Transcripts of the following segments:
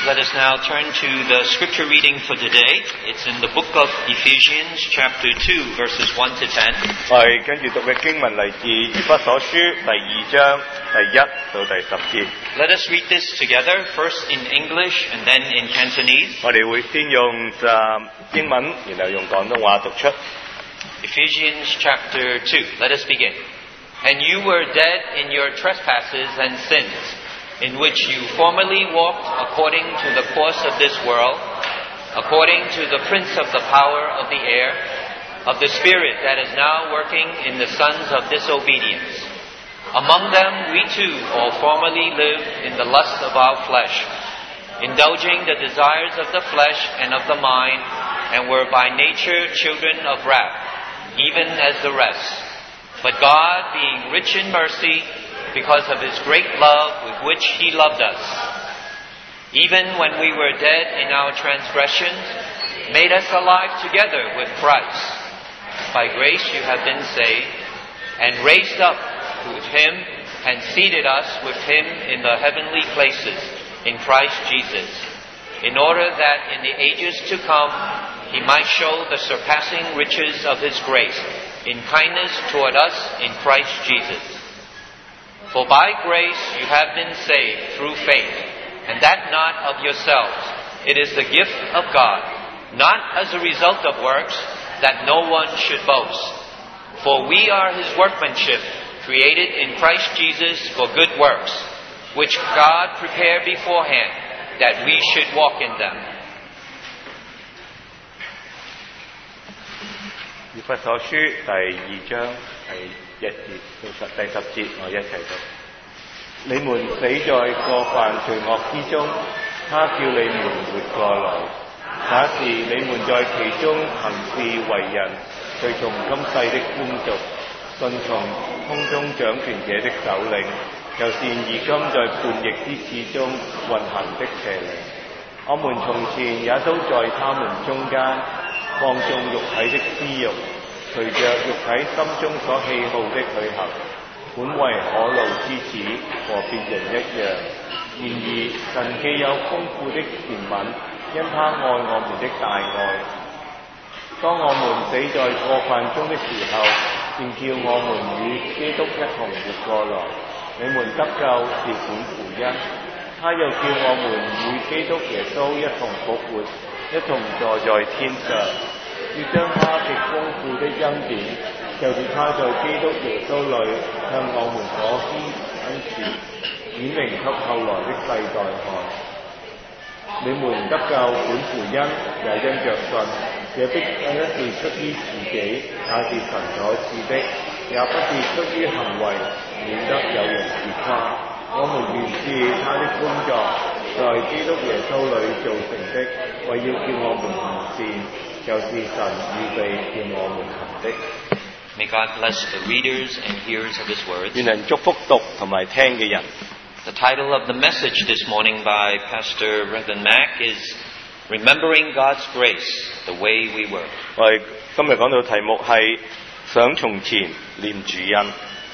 Let us now turn to the scripture reading for today. It's in the book of Ephesians, chapter 2, verses 1 to 10. 我哋跟住讀嘅經文嚟自以弗所書第2章第1到第10節。 Let us read this together, first in English and then in Cantonese. 我哋會先用英文，然後用廣東話讀出。 Ephesians chapter 2. Let us begin. And you were dead in your trespasses and sins, in which you formerly walked according to the course of this world, according to the prince of the power of the air, of the spirit that is now working in the sons of disobedience. Among them we too all formerly lived in the lust of our flesh, indulging the desires of the flesh and of the mind, and were by nature children of wrath, even as the rest. But God, being rich in mercy, because of His great love with which He loved us, even when we were dead in our transgressions, made us alive together with Christ. By grace you have been saved, and raised up with Him, and seated us with Him in the heavenly places in Christ Jesus, in order that in the ages to come He might show the surpassing riches of His grace in kindness toward us in Christ Jesus. For by grace you have been saved through faith, and that not of yourselves. It is the gift of God, not as a result of works, that no one should boast. For we are His workmanship, created in Christ Jesus for good works, which God prepared beforehand, that we should walk in them. 以弗所書第2章第1節到第10節，我一齊讀。你們死在過犯罪惡之中，他叫你們活過來。那時你們在其中行事為人，隨從今世的風俗，順從空中掌權者的首領，就是現今在叛逆之始中運行的邪靈。我們從前也都在他們中間，放縱肉體的私慾，隨着肉體心中所喜好的去行，本為可怒之子，和別人一樣。然而神既有豐富的憐憫，因他愛我們的大愛，當我們死在過犯中的時候，便叫我們與基督一同活過來。你們得救是本乎恩，他又叫我們與基督耶穌一同復活，一同坐在天上，要將他極豐富的恩典，就是他在基督耶穌裏向我們所施恩慈，顯明給後來的世代看。你們得救本乎恩，也因着信，這不是出於自己，乃是神所賜的，也不是出於行為，免得有人自誇。我們原是他的工作，在基督耶穌裏造成的，為要叫我們行善，就是神預備叫我們行的。 May God bless the readers and hearers of His words. 願人祝福讀同埋聽嘅人。 The title of the message this morning by Pastor Reverend Mack is Remembering God's Grace, the Way We Were. 我哋今日講到題目係想從前念主恩。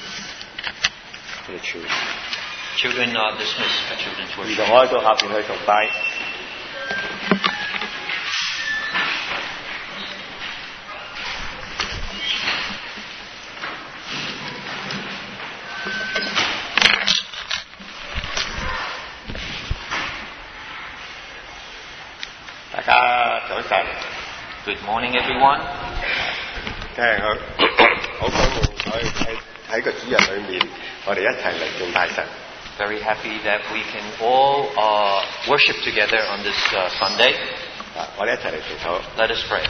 Children are dismissed at children's 兒 worship. 童可以到下邊去崇拜。 大家早晨。 Good morning, everyone. 即係我好高興可以喺個主日裏面，我哋一齊嚟敬拜神。 Very happy that we can all worship together on this Sunday. 我哋一齊嚟祈禱。 Let us pray.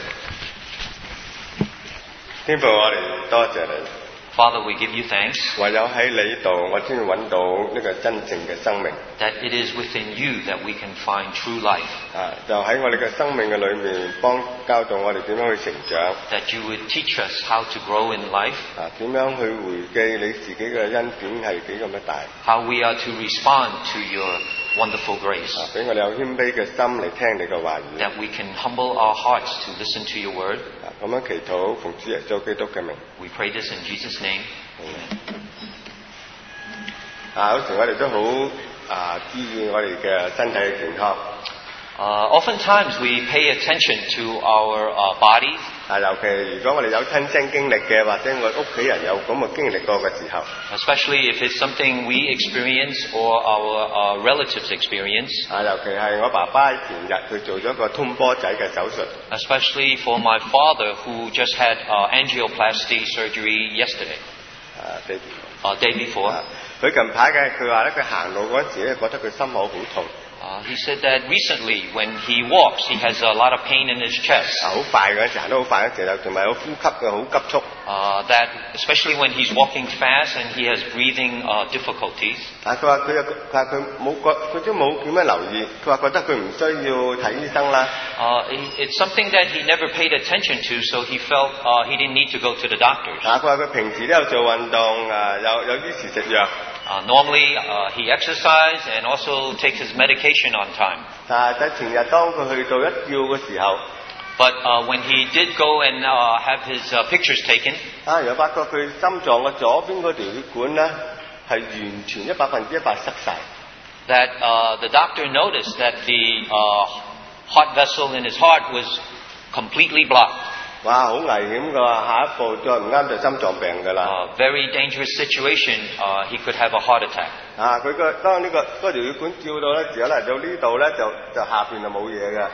天父，我哋多謝你。 Father, we give you thanks 唯有喺你度，我先會揾到呢個真正嘅生命。 that it is within you that we can find true life, 就喺我哋嘅生命嘅裏面，教導我哋點樣去成長。 that you would teach us how to grow in life, 點樣去回記你自己嘅恩典係幾咁嘅大。 how we are to respond to your wonderful grace, 俾我哋有謙卑嘅心嚟聽你嘅話語。 that we can humble our hearts to listen to your word. 咁樣祈禱，奉主耶穌基督嘅名。 We pray this in Jesus' name. Amen. 有時我哋都好注意我哋嘅身體嘅健康。 Oftentimes we pay attention to our bodies. 尤其如果我哋有親身經歷嘅，或者我屋企人有咁嘅經歷過嘅時候， Especially if it's something we experience or our relatives experience. 尤其係我爸爸前日佢做咗個通波仔嘅手術。 Especially for my father who just had angioplasty surgery yesterday, day before. 佢近排嘅佢話咧，佢行路嗰陣時咧，覺得佢心口好痛。 He said that recently when he walks, he has a lot of pain in his chest. 好快嗰陣時行得好快嗰陣時，同埋有呼吸嘅好急促。 That especially when he's walking fast and he has breathing difficulties. 佢話佢冇佢都冇點樣留意，佢話覺得佢唔需要睇醫生啦。 It's something that he never paid attention to, so he felt he didn't need to go to the doctors. 佢話佢平時都有做運動，有啲時食藥。 Normally, he exercises and also takes his medication on time. 但係前日當佢去到一叫嘅時候， But when he did go and have his pictures taken, 又發覺佢心臟嘅左邊嗰條血管咧係完全100%塞晒。 that the doctor noticed that the heart vessel in his heart was completely blocked. 哇，好危險㗎！下一步再唔啱就心臟病㗎啦。 Very dangerous situation. He could have a heart attack. 佢當嗰條血管照到咧時候咧，到呢度咧就下邊就冇嘢㗎。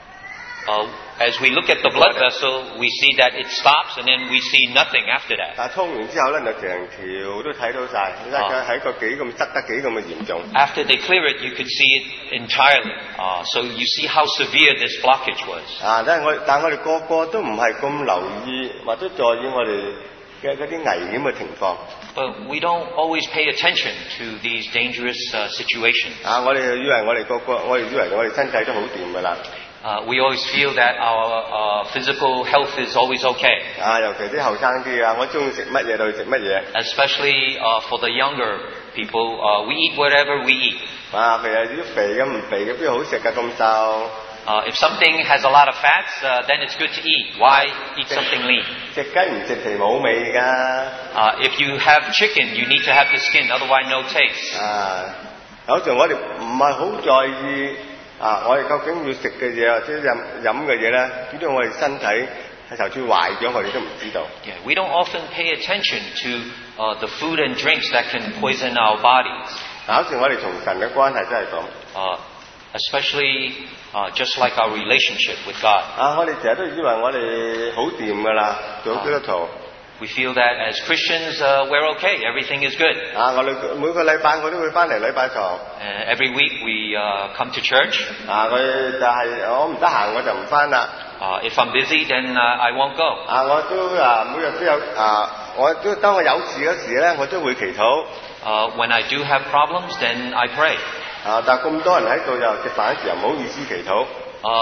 As we look at the blood vessel, we see that it stops, and then we see nothing after that. 但係通完之後咧，就成條都睇到晒，你睇佢喺個幾咁塞得幾咁嘅嚴重。 After they clear it, you could see it entirely. So you see how severe this blockage was. 但我哋個個都唔係咁留意或者在意我哋嘅嗰啲危險嘅情況。 But we don't always pay attention to these dangerous situations. 我哋以為我哋身體都好掂㗎啦。 We always feel that our physical health is always okay. 尤其啲後生啲我中意食乜嘢就去食乜嘢。 Especially for the younger people, we eat whatever we eat. 譬如啲肥嘅唔肥嘅邊好食㗎咁瘦。 If something has a lot of fats, then it's good to eat. Why eat something lean? 食雞唔食皮冇味㗎。 If you have chicken, you need to have the skin, otherwise no taste. 有時我哋唔係好在意。我哋究竟要食嘅嘢或者飲嘅嘢咧，點解我哋身體係就算壞咗，我哋都唔知道。 Yeah, we don't often pay attention to the food and drinks that can poison our bodies. 有時我哋同神嘅關係真係咁。 Especially just like our relationship with God. 我哋成日都以為我哋好掂㗎啦，做基督徒。 We feel that as Christians, we're okay. Everything is good. 我哋每個禮拜我都會翻嚟禮拜堂。 Every week we come to church. 佢就係我唔得閒我就唔翻啦。 If I'm busy, then I won't go. 我都每日都有我都當我有事嗰時咧，我都會祈禱。 When I do have problems, then I pray. 但咁多人喺度又食飯嘅時候唔好意思祈禱。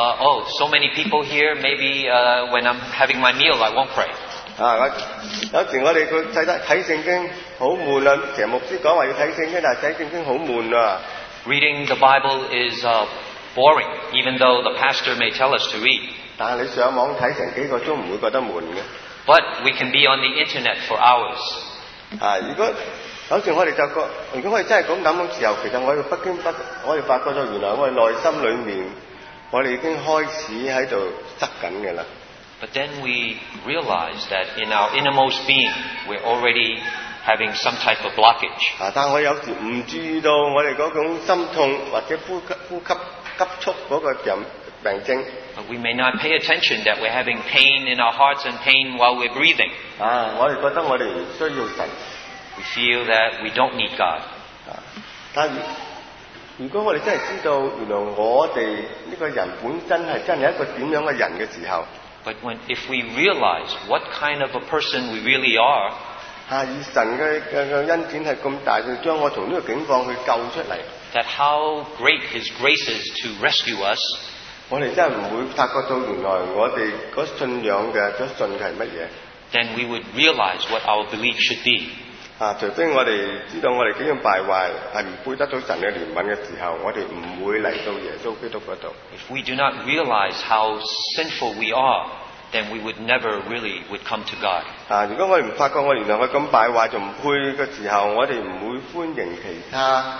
So many people here. Maybe when I'm having my meal, I won't pray. 有時我哋佢睇聖經好悶啊！成日牧師講話要睇聖經，但係睇聖經好悶啊。 Reading the Bible is boring, even though the pastor may tell us to read. 但係你上網睇成幾個鐘唔會覺得悶嘅。 But we can be on the internet for hours. 如果有時我哋就覺，如果我哋真係咁諗嘅時候，其實我哋我哋發覺咗原來我哋內心裏面，我哋已經開始喺度塞緊嘅啦。 But then we realize that in our innermost being, we're already having some type of blockage. 但我有時唔注意到我哋嗰種心痛或者呼吸急促嗰個病徵。 But we may not pay attention that we're having pain in our hearts and pain while we're breathing. 我哋覺得我哋唔需要神。 We feel that we don't need God. 但如果我哋真係知道原來我哋呢個人本身係真係一個點樣嘅人嘅時候。 But if we realize what kind of a person we really are, 以神嘅恩典係咁大，佢將我從呢個境況去救出嚟。 That how great His grace is to rescue us. 我哋真係唔會發覺到原來我哋嗰信仰嘅嗰信係乜嘢。 Then we would realize what our belief should be. 除非我哋知道我哋幾咁敗壞，係唔配得到神嘅憐憫嘅時候，我哋唔會嚟到耶穌基督嗰度。 If we do not realize how sinful we are, then we would never really would come to God. 如果我哋唔發覺我原來我咁敗壞就唔配嘅時候，我哋唔會歡迎其他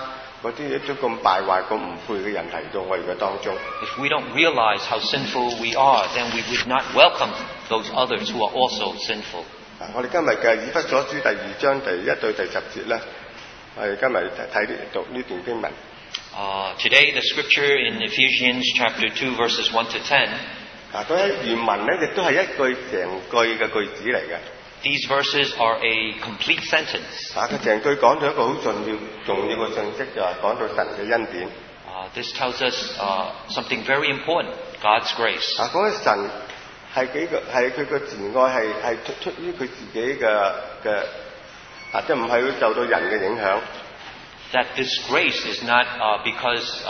嗰啲都咁敗壞、咁唔配嘅人嚟到我哋嘅當中。 If we don't realize how sinful we are, then we would not welcome those others who are also sinful. 我哋今日嘅以弗所書第2章第1到第10節咧，我哋今日睇讀呢段經文。 Today the scripture in Ephesians chapter 2 verses 1 to 10. 嗰啲原文咧亦都係一句成句嘅句子嚟嘅。 These verses are a complete sentence. 佢成句講到一個好重要嘅信息，就係講到神嘅恩典。 This tells us something very important, God's grace. 講起神係佢嘅慈愛係出於佢自己嘅即係唔係會受到人嘅影響。 That this grace is not because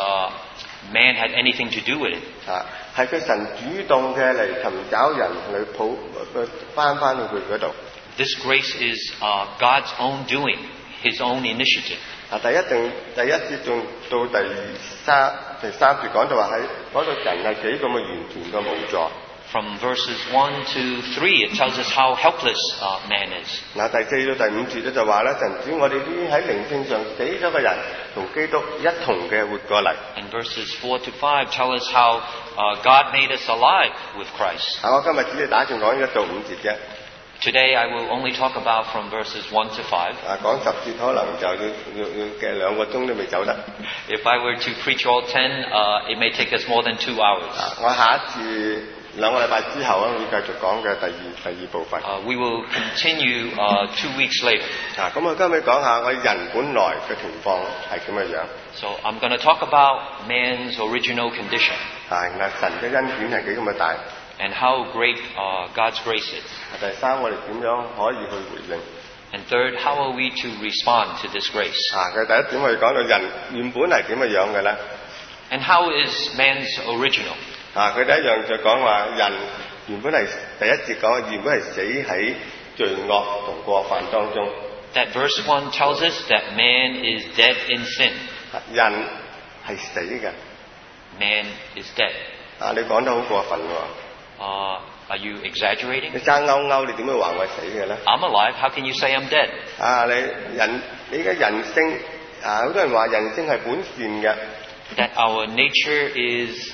man had anything to do with it. 係佢神主動嘅嚟尋找人去翻去佢嗰度。 This grace is God's own doing, His own initiative. 第一節仲到第三節講到話喺講到人係幾咁嘅完全嘅無助。 From verses 1 to 3, it tells us how helpless man is. 第4到第5節咧就話咧，神使我哋啲喺靈性上死咗嘅人，同基督一同嘅活過嚟。 And verses 4 to 5 tell us how God made us alive with Christ. 我今日只係打算講1到5節啫。 Today I will only talk about from verses 1 to 5. 講10節可能就要嘅2個鐘都未走得。 If I were to preach all 10, it may take us more than 2 hours. 我下一次2個禮拜之後會繼續講嘅第二部分。 We will continue 2 weeks later. 咁我今日講下我人本來嘅情況係點嘅樣。 So I'm going to talk about man's original condition. 神嘅恩典係幾咁嘅大。 And how great God's grace is. 第3，我哋點樣可以去回應 And third, how are we to respond to this grace? 佢第一點我哋講到人原本係點嘅樣嘅咧。 And how is man's original? 佢第一樣就講話人原本係第一節講原本係死喺罪惡同過犯當中。 That verse 1 tells us that man is dead in sin. 人係死嘅。 Man is dead. 你講得好過分喎。 Are you exaggerating? 你爭勾，你點會話我死嘅咧 I'm alive. How can you say I'm dead? 你嘅人性好多人話人性係本善嘅。 That our nature is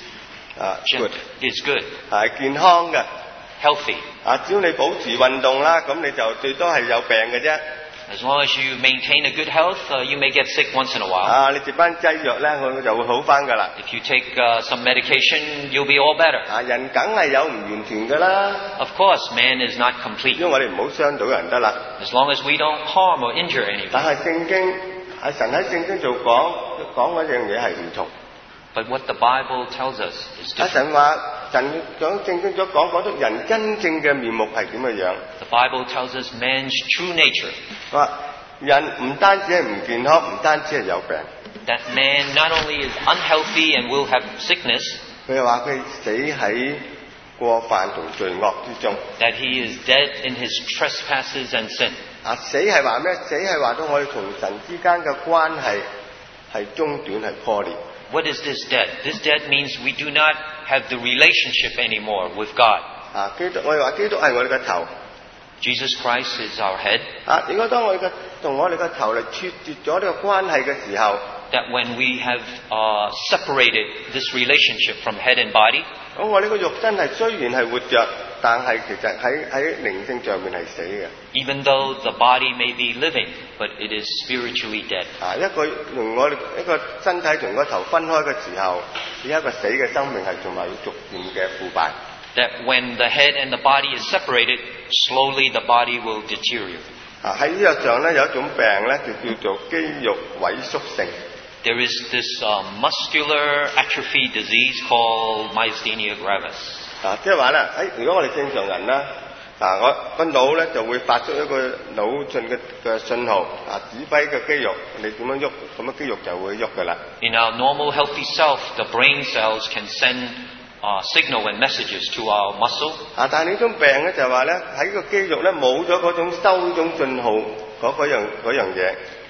good. Is good. 係健康嘅 Healthy. 只要你保持運動啦，咁你就最多係有病嘅啫。 As long as you maintain a good health, you may get sick once in a while. 你接翻劑藥咧，佢就會好翻噶啦。 If you take some medication, you'll be all better. 人梗係有唔完全噶啦。 Of course, man is not complete. 因為我哋唔好傷到人得啦。 As long as we don't harm or injure anyone. 但係聖經神喺聖經度講嗰樣嘢係唔同。 But what the Bible tells us is different. 神話神講聖經所講到人真正嘅面目係點嘅樣。 The Bible tells us man's true nature. 話人唔單止係唔健康，唔單止係有病。 That man not only is unhealthy and will have sickness. 佢話佢死喺過犯同罪惡之中。 That he is dead in his trespasses and sin. 死係話咩？死係話到我哋同神之間嘅關係係中斷係破裂。 What is this dead? This dead means we do not have the relationship anymore with God. 我哋話基督係我哋嘅頭。 Jesus Christ is our head. 如果當我哋同我哋嘅頭嚟脫絕咗呢個關係嘅時候 That when we have separated this relationship from head and body. 咁我呢個肉身係雖然係活着，但係其實喺靈性上面係死嘅。 Even though the body may be living, but it is spiritually dead. 一個身體同個頭分開嘅時候，呢一個死嘅生命係仲係逐漸嘅腐敗。 That when the head and the body is separated, slowly the body will deteriorate. 喺醫學上咧有一種病咧就叫做肌肉萎縮性。 There is this muscular atrophy disease called myasthenia gravis. 即係話咧，如果我哋正常人啦，我個腦咧就會發出一個腦訊嘅信號，指揮個肌肉你點樣喐，咁樣肌肉就會喐噶啦。 In our normal healthy self, the brain cells can send signal and messages to our muscle. 但係呢種病咧就係話咧喺個肌肉咧冇咗嗰種收種信號嗰樣嘢。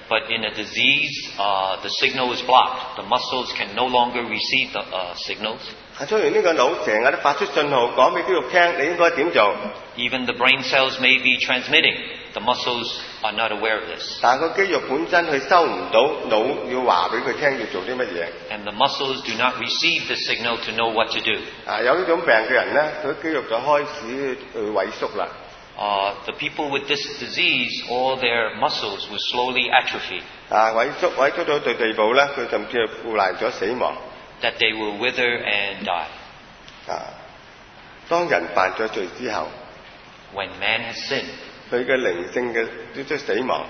But in a disease, the signal is blocked. The muscles can no longer receive the signals. 出現呢個腦成日都發出信號，講俾肌肉聽你應該點做。 Even the brain cells may be transmitting. The muscles are not aware of this. 但係個肌肉本身佢收唔到腦要話俾佢聽要做啲乜嘢。 And the muscles do not receive the signal to know what to do. 有呢種病嘅人咧，佢肌肉就開始萎縮啦。 The people with this disease, all their muscles will slowly atrophy. 萎縮到對地步咧，佢甚至係腐爛咗死亡。 That they will wither and die. 當人犯咗罪之後 When man has sinned, 佢嘅靈性嘅即死亡。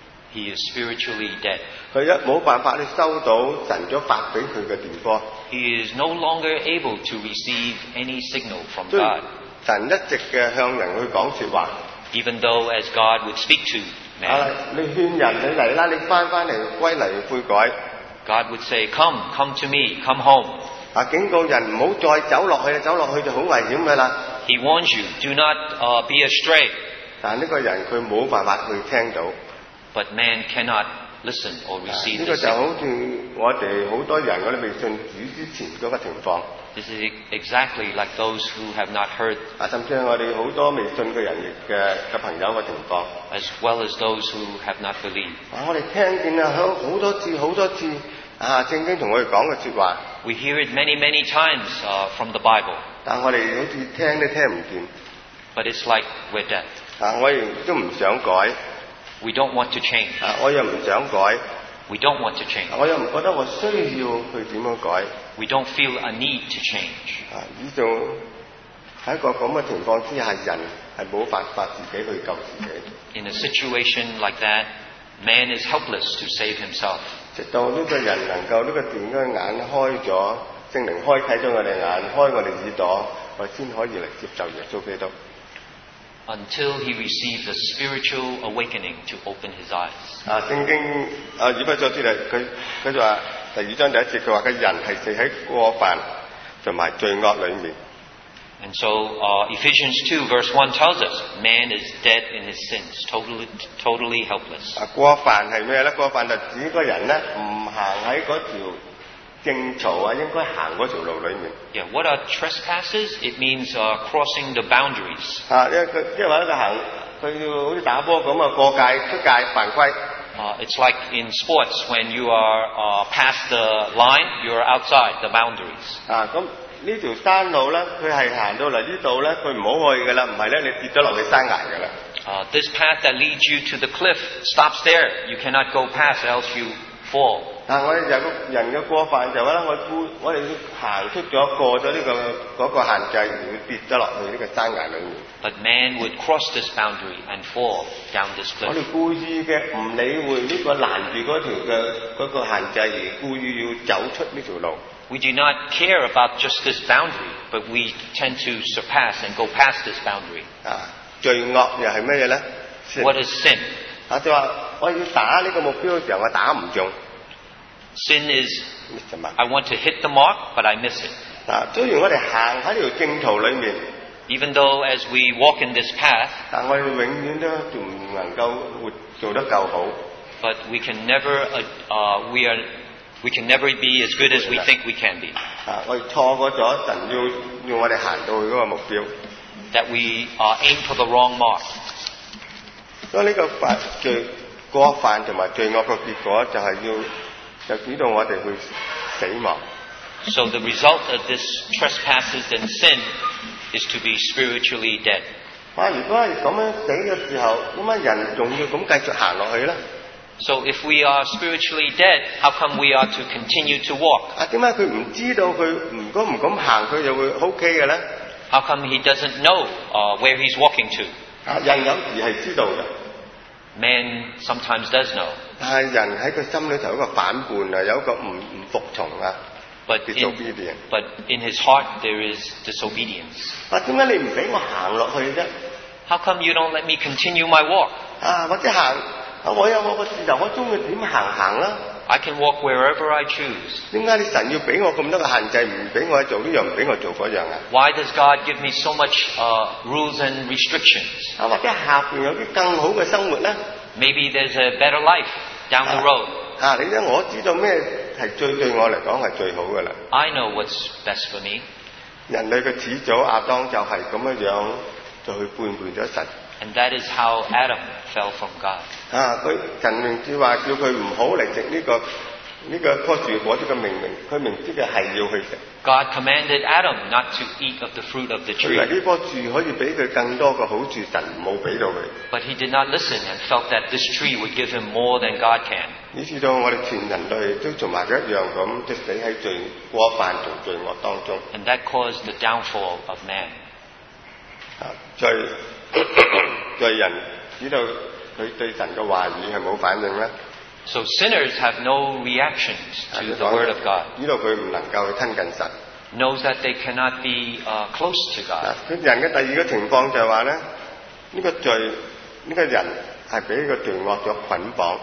he is spiritually dead. 佢一冇辦法去收到神所發俾佢嘅電波。 He is no longer able to receive any signal from God. 神一直嘅向人去講說話。 Even though as God would speak to man. 你勸人你嚟啦，你翻嚟歸嚟悔改。 God would say, come to me, come home. 警告人唔好再走落去，走落去就好危險㗎啦。 He warns you, do not be astray. 但呢個人佢冇辦法去聽到。 But man cannot listen or receive 呢 the 個就好 signal. 似我哋好多人我哋未信主之前嗰個情況。 This is exactly like those who have not heard. 甚至係我哋好多未信嘅人嘅朋友嘅情況。 As well as those who have not believed. 我哋聽見好多次聖經同我哋講嘅說話。 We hear it many times from the Bible. 但我哋好似聽都聽唔見。 But it's like we're deaf. 我亦都唔想改。 We don't want to change. 我又唔想改。 We don't want to change. 我又唔覺得我需要去點樣改。 We don't feel a need to change. 呢種喺一個咁嘅情況之下，人係冇辦法自己去救自己。 In a situation like that, man is helpless to save himself. 直到呢個人能夠呢個電嘅眼開咗，聖靈開啟咗我哋眼，開我哋耳朵，我先可以嚟接受耶穌基督。 Until he receives a spiritual awakening to open his eyes. 聖經以弗所書佢就話第2章第1節，佢話嘅人係死喺過犯同埋罪惡裏面。 And so Ephesians 2 verse 1 tells us, man is dead in his sins, totally helpless. 過犯係咩咧？過犯就指個人咧唔行喺嗰條正途應該行嗰條路裏面。 Yeah, what are trespasses? It means crossing the boundaries. 因為話佢行，佢要好似打波咁過界出界犯規。 It's like in sports when you are past the line, you are outside the boundaries. 咁呢條山路咧，佢係行到嚟呢度咧，佢唔好去噶啦，唔係咧你跌咗落去山崖噶啦。 This path that leads you to the cliff stops there. You cannot go past, else you fall. 但我哋有個人嘅過犯就話咧，我哋行出咗過咗呢嗰個限制，而會跌咗落去呢個山崖裏面。 But man would cross this boundary and fall down this 我 cliff. 哋故意嘅唔理會呢個攔住嗰條嘅嗰個限制，而故意要走出呢條路。 We do not care about just this boundary, but we tend to surpass and go past this boundary. 罪惡又係咩嘢咧 What is sin? 就話我要打呢個目標嘅時候，我打唔中。 Sin is, I want to hit the mark, but I miss it. 雖然我哋行喺條正途裏面 Even though as we walk in this path, 但我哋永遠都仲唔能夠做得夠好。 but we can never, we can never be as good as we think we can be. 我哋錯過咗神要我哋行到去嗰個目標。 That we aim for the wrong mark. 所以呢個過犯同埋罪惡嘅結果就指到我哋去死亡。 So the result of this trespasses and sin is to be spiritually dead. 如果係咁樣死嘅時候，點解人仲要咁繼續行落去咧？ So if we are spiritually dead, how come we are to continue to walk? 點解佢唔知道佢如果唔咁行，佢就會 OK 嘅咧？ How come he doesn't know where he's walking to? 人有時係知道嘅。 Man sometimes does know. 但係人喺佢心裏頭有一個反叛有一個唔服從 But in his heart there is disobedience. 點解你唔俾我行落去啫？ How come you don't let me continue my walk? 或者行，我有我個自由，我中意點行啦。 I can walk wherever I choose. 點解你神要俾我咁多嘅限制，唔俾我做呢樣，唔俾我做嗰樣啊？ Why does God give me so much rules and restrictions? 或者下邊有啲更好嘅生活咧？ Maybe there's a better life. down the road. 你咧我知道咩係對我嚟講係最好噶啦。 I know what's best for me. 人類嘅始祖亞當就係咁樣就去背叛咗神。 And that is how Adam fell from God. 佢神明知話叫佢唔好嚟食呢個棵樹果子嘅命令，佢明知嘅係要去食。 God commanded Adam not to eat of the fruit of the 佢以為 tree. 呢棵樹可以俾佢更多嘅好處，神冇俾到佢。 But he did not listen and felt that this tree would give him more than God can. 以至到我哋全人類都同埋佢一樣咁，即死喺罪過犯同罪惡當中。 And that caused the downfall of man. 罪人知道佢對神嘅話語係冇反應啦。 So sinners have no reactions to the word of God. 知道佢唔能夠去親近神。 Knows that they cannot be close to God. 佢人嘅第二個情況就係話咧，呢個罪呢個人係俾呢個罪惡所捆綁。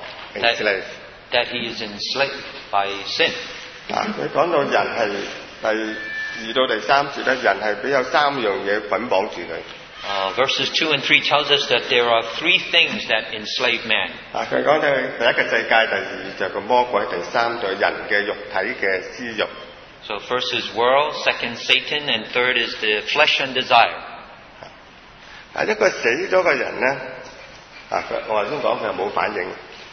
That he is enslaved by sin. 佢講到人係第2到第3節咧，人係俾有3樣嘢捆綁住佢。 Verses 2 and 3 tells us that there are 3 things that enslave man. 佢講到第一個世界，第2就係個魔鬼，第3就係人嘅肉體嘅私欲。 So first is world, second Satan, and third is the flesh and desire. 一個死咗嘅人咧，我頭先講佢係冇反應。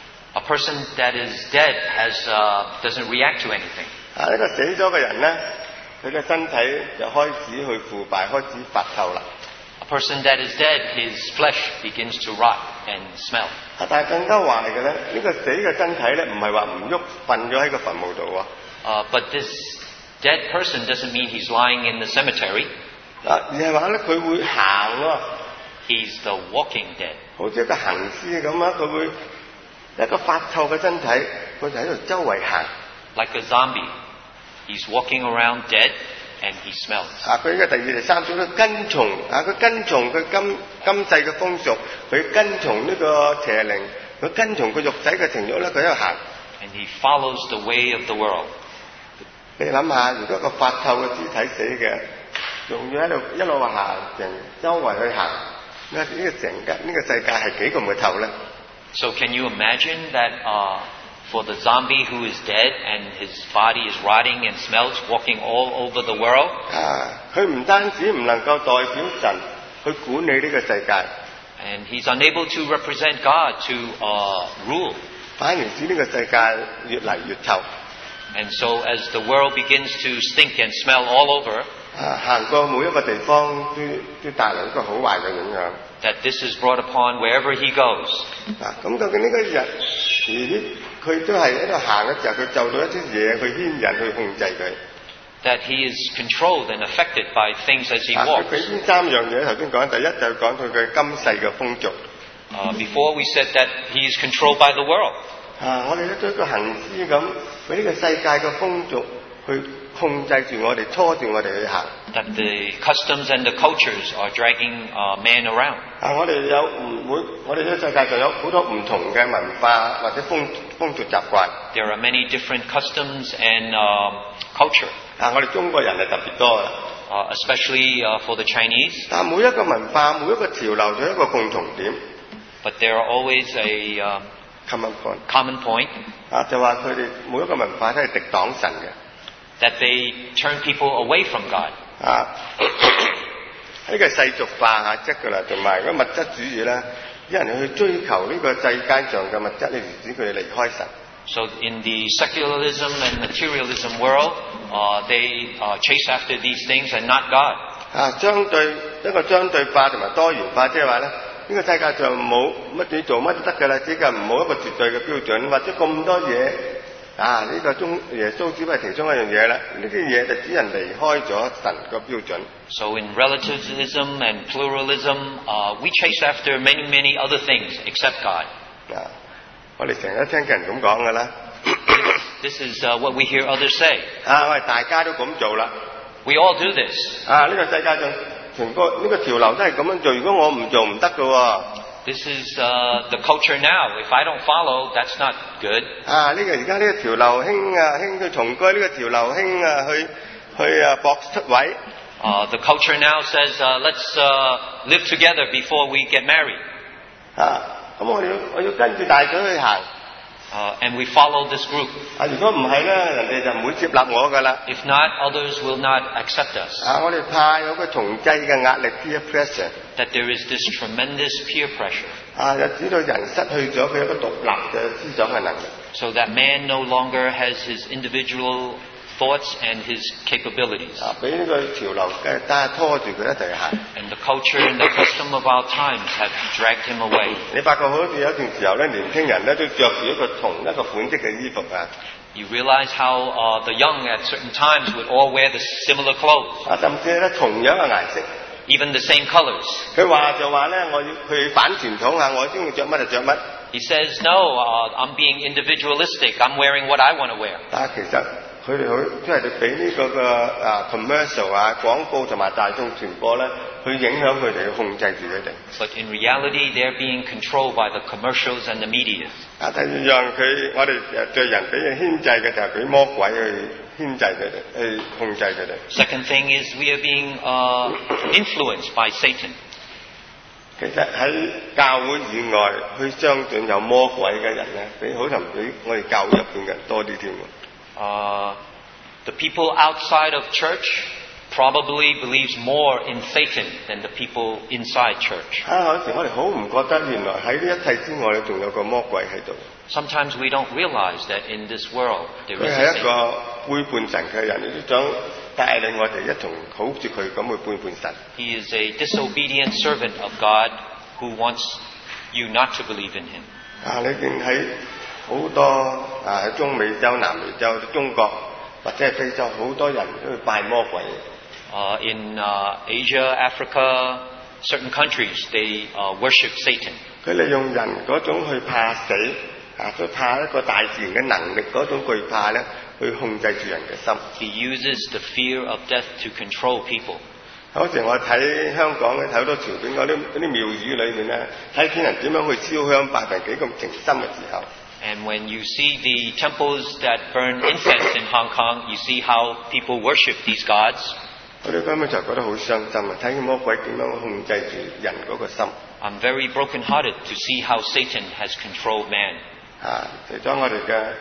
A person that is dead doesn't react to anything. 一個死咗嘅人咧，佢嘅身體就開始去腐敗，開始發臭啦。 A person that is dead, his flesh begins to rot and smell. 但係更加壞嘅咧，呢個死嘅身體咧，唔係話唔喐，瞓咗喺個墳墓度喎。 But this dead person doesn't mean he's lying in the cemetery. 而係話咧，佢會行喎。 He's the walking dead. 好似一個行屍咁啊！佢會一個發臭嘅身體，佢就喺度周圍行。 Like a zombie. He's walking around dead and he smells. 佢嘅第2、第3種都跟從佢跟從佢今世嘅風俗，佢跟從呢個邪靈，佢跟從佢肉體嘅情慾咧，佢喺度行。 And he follows the way of the world. 你諗下，如果一個發臭嘅肢體死嘅，仲要喺度一路行，周圍去行，呢個世界係幾咁嘅臭咧？ So can you imagine that for the zombie who is dead and his body is rotting and smells, walking all over the world? 佢唔單止唔能夠代表神去管理呢個世界， And he's unable to represent God to rule. 反而使呢個世界越嚟越臭。 And so as the world begins to stink and smell all over, 行過每一個地方都帶嚟一個好壞嘅影響。 that this is brought upon wherever he goes. 咁究竟呢個人，佢都係喺度行嘅時候，佢受到一啲嘢去牽引、去控制佢。 That he is controlled and affected by things as he walks. 佢俾呢3樣嘢，頭先講，第一就係講佢嘅今世嘅風俗。 Before we said that he is controlled by the world. 我哋咧都一個行屍咁，俾呢個世界嘅風俗去控制住我哋，拖住我哋去行。 That the customs and the cultures are dragging man around. 我哋呢個世界上有好多唔同嘅文化或者風俗習慣。 There are many different customs and culture. 我哋中國人係特別多啦。 Especially for the Chinese. 但每一個文化、每一個潮流都有一個共同點。 But there are always a common point. 就話佢哋每一個文化都係敵擋神嘅。 That they turn people away from God. 呢個世俗化質㗎啦，同埋嗰物質主義咧，啲人去追求呢個世界上嘅物質，嚟使佢哋離開神。 So in the secularism and materialism world, they chase after these things and not God. 相對化同埋多元化，即係話咧，呢個世界上冇乜你做乜都得㗎啦，只係冇一個絕對嘅標準，或者咁多嘢。呢個耶穌只係其中一樣嘢啦，呢啲嘢就使人離開咗神個標準。 So in relativism and pluralism, we chase after many, many other things except God. 我哋成日都聽人咁講㗎啦。 This is what we hear others say. 大家都咁做啦。 We all do this. 呢個世界上全個呢個潮流都係咁樣做，如果我唔做唔得㗎喎。 This is the culture now. If I don't follow, that's not good. 呢個而家呢個潮流興去重居，呢個潮流興去搏出位。 The culture now says, let's live together before we get married. 咁我要跟住大隊去行。 And we follow this group. 如果唔係咧，人哋就唔會接納我㗎啦。 If not, others will not accept us. 我哋怕有個重製嘅壓力 peer pressure。 That there is this tremendous peer pressure. 就指到人失去咗佢一個獨立嘅思想嘅能力。 So that man no longer has his individual thoughts and his capabilities. 俾呢個潮流嘅拖住佢一齊行。 And the culture and the custom of our times have dragged him away. 你發覺好似有一段時候咧，年輕人咧都着住一個同一個款式嘅衣服啊。 You realize how the young at certain times would all wear the similar clothes, 甚至咧同樣嘅顏色。 even the same colors. 佢話就話咧，我要去反傳統啊！我中意着乜就着乜。 He says, no, I'm being individualistic. I'm wearing what I want to wear. 但係其實佢哋好即係俾呢個嘅commercial 廣告同埋大眾傳播咧，去影響佢哋，去控制住佢哋。 But in reality, they're being controlled by the commercials and the media. 第二樣我哋對人俾人牽制嘅就係俾魔鬼去牽制佢哋，去控制佢哋。 Second thing is we are being influenced by Satan. 其實喺教會以外，去相信有魔鬼嘅人咧，比好能比我哋教會入邊嘅人多啲添。 The people outside of church probably believes more in Satan than the people inside church. 有時我哋好唔覺得，原來喺呢一切之外，仲有個魔鬼喺度。 Sometimes we don't realize that in this world there 佢 is 係 a 一個 Satan. 背叛神嘅人，亦都想帶領我哋一同好似佢咁去背叛神。 He is a disobedient servant of God who wants you not to believe in him. 你見喺好多喺中美洲、南美洲、中國或者係非洲，好多人都去拜魔鬼。 In Asia, Africa, certain countries, they worship Satan. 佢利用人嗰種去怕死都怕一個大自然嘅能力嗰種懼怕咧，去控制住人嘅心。 He uses the fear of death to control people. 好似我睇香港咧，睇好多朝邊嗰啲廟宇裏面咧，睇見人點樣去燒香拜神幾咁誠心嘅時候。 And when you see the temples that burn incense in Hong Kong, you see how people worship these gods. 我哋根本就覺得好傷心啊！睇見魔鬼點樣控制住人嗰個心。 I'm very brokenhearted to see how Satan has controlled man. 除咗我哋嘅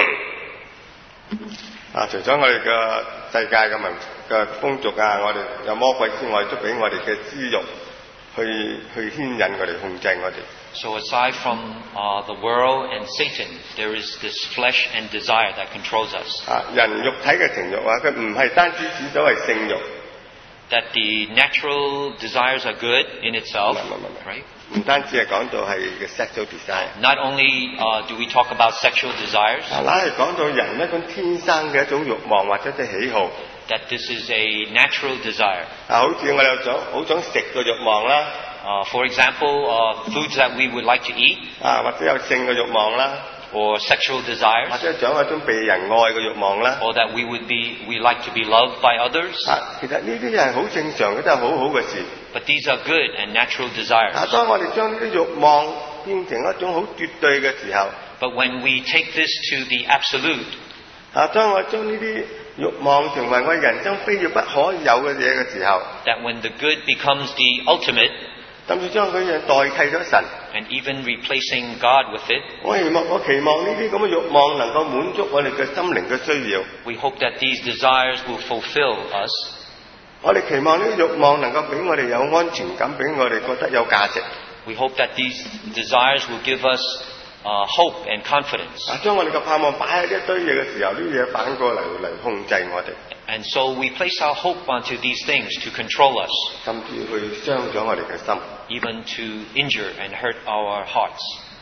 除咗我哋嘅世界嘅嘅風俗我哋有魔鬼之外，都俾我哋嘅私欲去牽引我哋，控制我哋。 So aside from the world and Satan, there is this flesh and desire that controls us. 人肉體嘅情慾佢唔係單止指所謂性慾。 That the natural desires are good in itself, right? 唔單止係講到係嘅 sexual desire。 Not only do we talk about sexual desires. 係講到人一種天生嘅一種慾望或者啲喜好。 That this is a natural desire. 好似我有好想食嘅慾望啦。 For example, foods that we would like to eat. 或者有性嘅慾望啦。 Or sexual desires. 或者想一種被人愛嘅慾望啦。 Or that we like to be loved by others. 其實呢啲係好正常嘅，都係好好嘅事。 But these are good and natural desires. 當我哋將呢啲慾望變成一種好絕對嘅時候。 But when we take this to the absolute. 當我將呢啲慾望成為我人生非要不可有嘅嘢嘅時候。 That when the good becomes the ultimate. 甚至將佢嘢代替咗神。 And even replacing God with it. 我期望呢啲咁嘅慾望能夠滿足我哋嘅心靈嘅需要。 We hope that these desires will fulfill us. 我哋期望呢啲慾望能夠俾我哋有安全感，俾我哋覺得有價值。 We hope that these desires will give us hope and confidence. 將我哋嘅盼望擺喺一堆嘢嘅時候，呢啲嘢反過嚟控制我哋。 And so we place our hope onto these things to control us. 甚至去傷咗我哋嘅心。 Even to injure and hurt our hearts.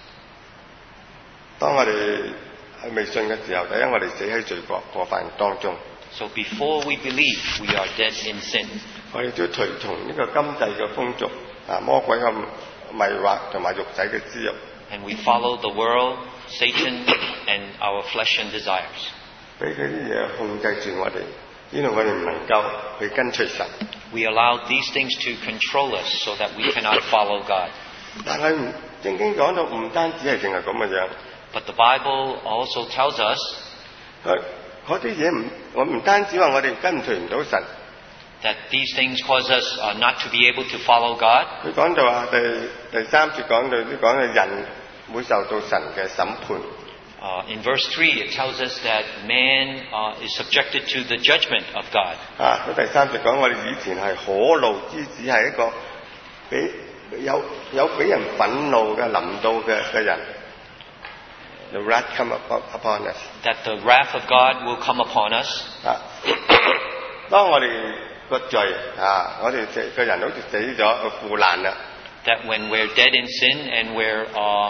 當我哋係未信嘅時候，第一我哋死喺罪過犯當中。 So before we believe, we are dead in sin. 我哋都隨從呢個今世嘅風俗，魔鬼嘅迷惑同埋肉體嘅滋育。 And we follow the world, Satan, and our flesh and desires. 俾佢啲嘢控制住我哋，因為我哋唔能夠去跟隨神。 We allow these things to control us so that we cannot follow God. 但係聖經講到唔單止係淨係咁嘅樣。 But the Bible also tells us. 嗰啲嘢我唔單止話我哋跟隨唔到神。 That these things cause us not to be able to follow God. 佢講到第3節講到人會受到神嘅審判。 In verse 3, it tells us that man is subjected to the judgment of God. 佢第3節講我哋以前係可怒之子，係一個有俾人憤怒嘅臨到嘅人。The wrath come upon us. That the wrath of God will come upon us. 當我哋個罪我哋個人好似死咗，腐爛啦。 That when we're dead in sin and we're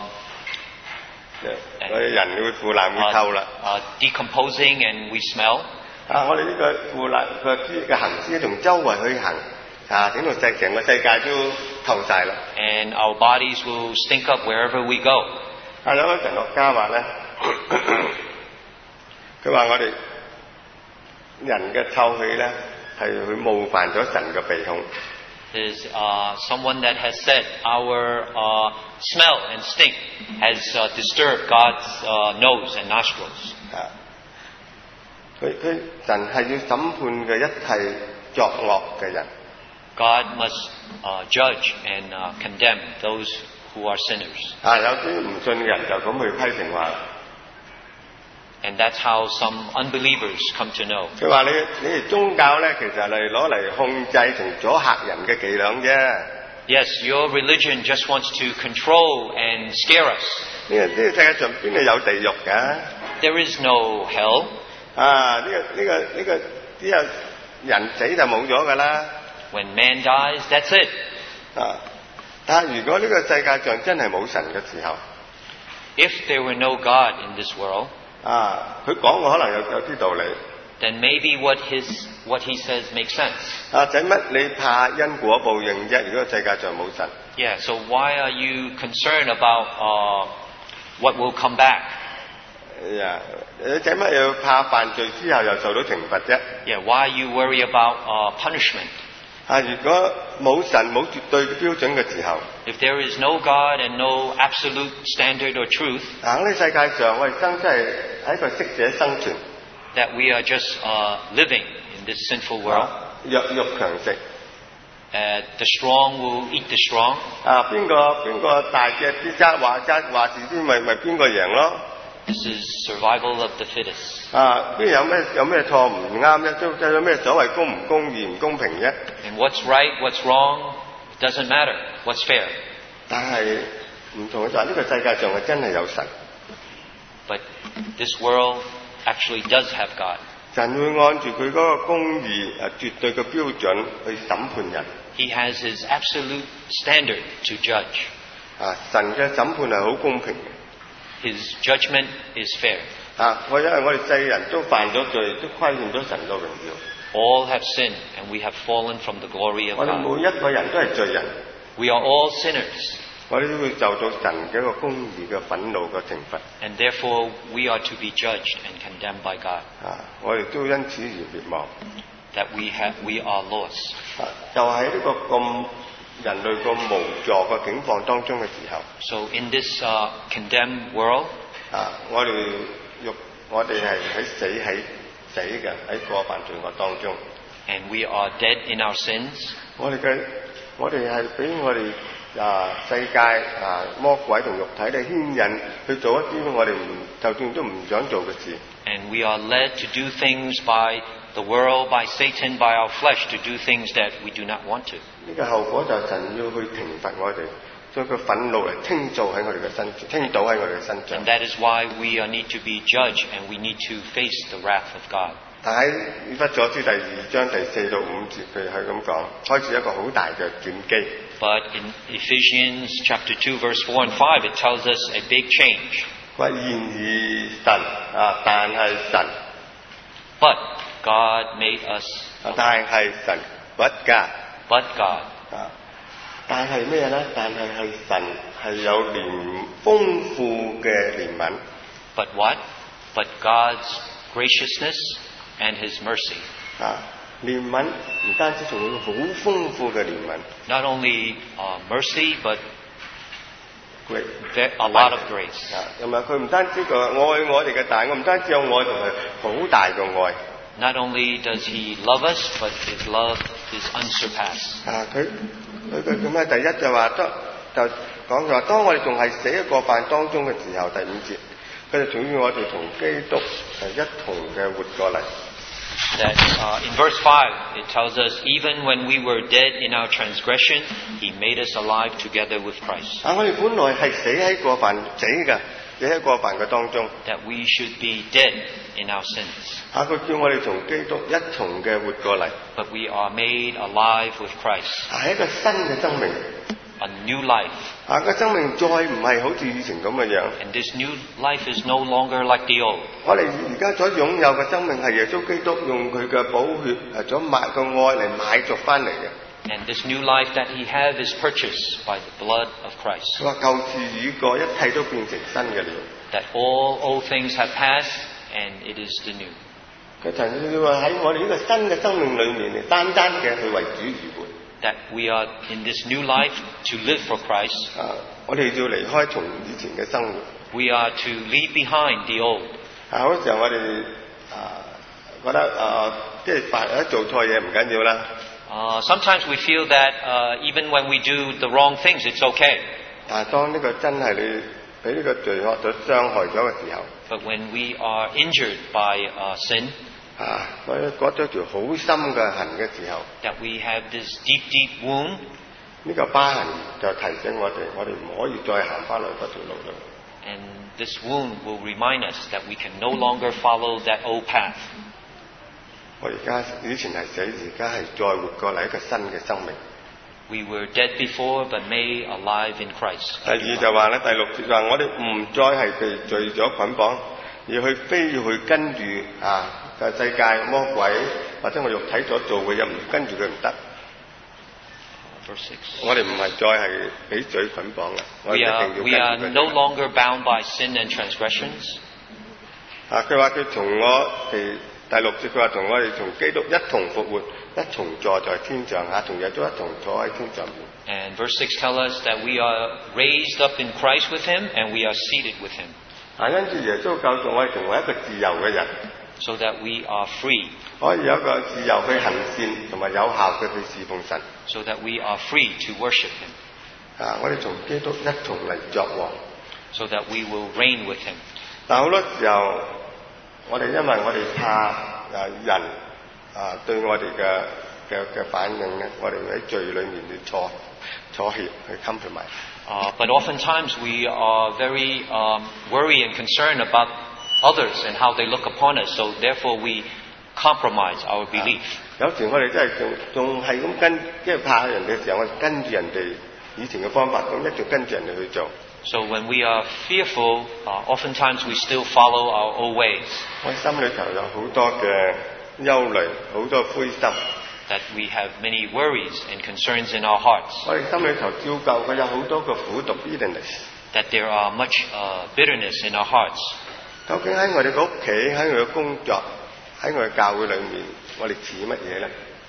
我哋人會腐爛會透啦。 decomposing and we smell. 我哋呢個腐爛嘅行屍同周圍去行整到成個世界都透晒啦。 And our bodies will stink up wherever we go. 有個神學家話咧，佢話我哋人嘅臭氣咧係會冒犯咗神嘅鼻孔。 There's someone that has said our smell and stink has disturbed God's nose and nostrils. 佢神係要審判嘅一切作惡嘅人。 God must judge and condemn those who are sinners. 有啲唔信嘅人就咁去批評話。 And that's how some unbelievers come to know. 佢話你哋宗教咧，其實係攞嚟控制同阻嚇人嘅伎倆啫。 Yes, your religion just wants to control and scare us. 呢個世界上邊度有地獄㗎 ？There is no hell. 呢個只有人死就冇咗㗎啦。 When man dies, that's it. 但係如果呢個世界上真係冇神嘅時候 ，If there were no God in this world. 佢講嘅可能有啲道理。 Then maybe what he says makes sense. 仔乜你怕因果報應啫？如果世界上冇神。 Yeah. So why are you concerned about what will come back? 仔乜要怕犯罪之後又受到懲罰啫 Yeah. Why you worry about punishment? 如果冇神冇絕對嘅標準嘅時候 If there is no God and no absolute standard or truth. 呢世界上我哋真係喺一個適者生存。 That we are just living in this sinful world. 弱肉強食。 The strong will eat the strong. 邊個大隻啲話事先咪邊個贏咯 This is survival of the fittest. 邊有咩錯唔啱啫？都有咩所謂公唔公義唔公平啫 And what's right, what's wrong, doesn't matter. What's fair? 但係唔同嘅就係呢個世界上係真係有神。 But this world actually does have God. 神會按住佢嗰個公義絕對嘅標準去審判人。 He has his absolute standard to judge. 神嘅審判係好公平嘅。 His judgment is fair. 因為我哋世人都犯咗罪，都虧欠咗神嘅榮耀。 All have sinned, and we have fallen from the glory of 我哋 God. 每一個人都係罪人。 We are all sinners. 我哋都會受到神嘅一個公義嘅憤怒嘅懲罰。 And therefore, we are to be judged and condemned by God. 我哋都因此而滅亡。 That we are lost. 就喺呢個咁人類咁無助嘅境況當中嘅時候 So in this condemned world, 我哋係喺死嘅喺過犯罪惡當中。 And we are dead in our sins. 我哋係俾我哋世界魔鬼同肉體嚟牽引去做一啲我哋就算都唔想做嘅事。 And we are led to do things by the world, by Satan, by our flesh, to do things that we do not want to. 呢個後果就係神要去懲罰我哋，將佢憤怒嚟傾倒喺我哋嘅身上，傾倒喺我哋嘅身上。 And that is why we need to be judged, and we need to face the wrath of God. 但喺以弗所書第2章第4到5節，佢係咁講，開始一個好大嘅轉機。 But in Ephesians chapter 2, verse 4 and 5, it tells us a big change. 佢話然而神但係神 But God made us. 但係神 but God But God. 但係咩咧？但係神係有豐富嘅憐憫。 But what? But God's graciousness and His mercy. 憐憫唔單止仲有好豐富嘅憐憫。 Not only mercy, but a lot of grace. 同埋佢唔單止個愛我哋嘅大愛，唔單止有愛，仲係好大嘅愛。 Not only does He love us, but His love is unsurpassed. 佢咁樣第一就話就講佢話，當我哋仲係死喺過犯當中嘅時候，第5節， 佢就仲要我哋同基督一同嘅活過嚟。 That in verse 5 it tells us, even when we were dead in our transgression, He made us alive together with Christ. 我哋本來係死喺過犯死嘅，死喺過犯嘅當中。 That we should be dead in our sins. 佢叫我哋同基督一同嘅活過嚟。 But we are made alive with Christ. 係一個新嘅生命。 A new life. 個生命再唔係好似以前咁嘅樣。 And this new life is no longer like the old. 我哋而家所擁有嘅生命係耶穌基督用佢嘅寶血所買嘅愛嚟買續翻嚟嘅。 And this new life that He has is purchased by the blood of Christ. 佢話舊事已過，一切都變成新嘅了。 That all old things have passed, and it is the new. 佢曾經話喺我哋呢個新嘅生命裏面，單單嘅去為主而活。 That we are in this new life to live for Christ. 我哋要離開從以前嘅生活。 We are to leave behind the old. 好多時候我哋覺得即係做錯嘢唔緊要啦。 Sometimes we feel that even when we do the wrong things, it's okay. 但係當呢個真係你俾呢個罪惡所傷害咗嘅時候 ，But when we are injured by sin, 我哋覺得條好深嘅痕嘅時候 that we have this deep, deep wound, 呢個疤痕就提醒我哋唔可以再行翻去嗰條路度。 and this wound will remind us that we can no longer follow that old path. 我而家以前係死，而家係再活過嚟一個新嘅生命。 We were dead before, but made alive in Christ. 第二就話咧，第6節話我哋唔再係被罪所捆綁，而非要去跟住世界魔鬼或者我肉體所做嘅嘢，唔跟住佢唔得。 Verse 6. 我哋唔係再係俾罪捆綁嘅，我哋一定要跟住 We are 佢。 no longer bound by sin and transgressions. 佢話佢同我哋第6節，佢話同我哋同基督一同復活，一同坐在天上同耶穌一同坐喺天上面。 And verse 6 tells us that we are raised up in Christ with Him, and we are seated with Him. 因此耶穌救咗我哋成為一個自由嘅人， So that we are free. 可以有一個自由去行善，同埋有效嘅去侍奉神。 So that we are free to worship Him. 我哋同基督一同嚟作王。 So that we will reign with Him. 但好多時候，我哋因為我哋怕人對我哋嘅反應咧，我哋會喺罪裏面去妥協去 compromise。 But oftentimes we are very worried and concerned about others and how they look upon us. So therefore we compromise our belief. 有時我哋真係仲係咁跟，即係怕人嘅時候，我哋跟住人哋以前嘅方法，咁一直跟住人哋去做。 So when we are fearful, oftentimes we still follow our old ways. 我心裏頭有好多嘅憂慮，好多灰心。 That we have many worries and concerns in our hearts. 我哋心裏頭照舊嘅有好多個苦毒 bitterness。 That there are much bitterness in our hearts. 究竟喺我哋嘅屋企，喺我哋嘅工作，喺我哋教會裏面，我哋似乜嘢咧？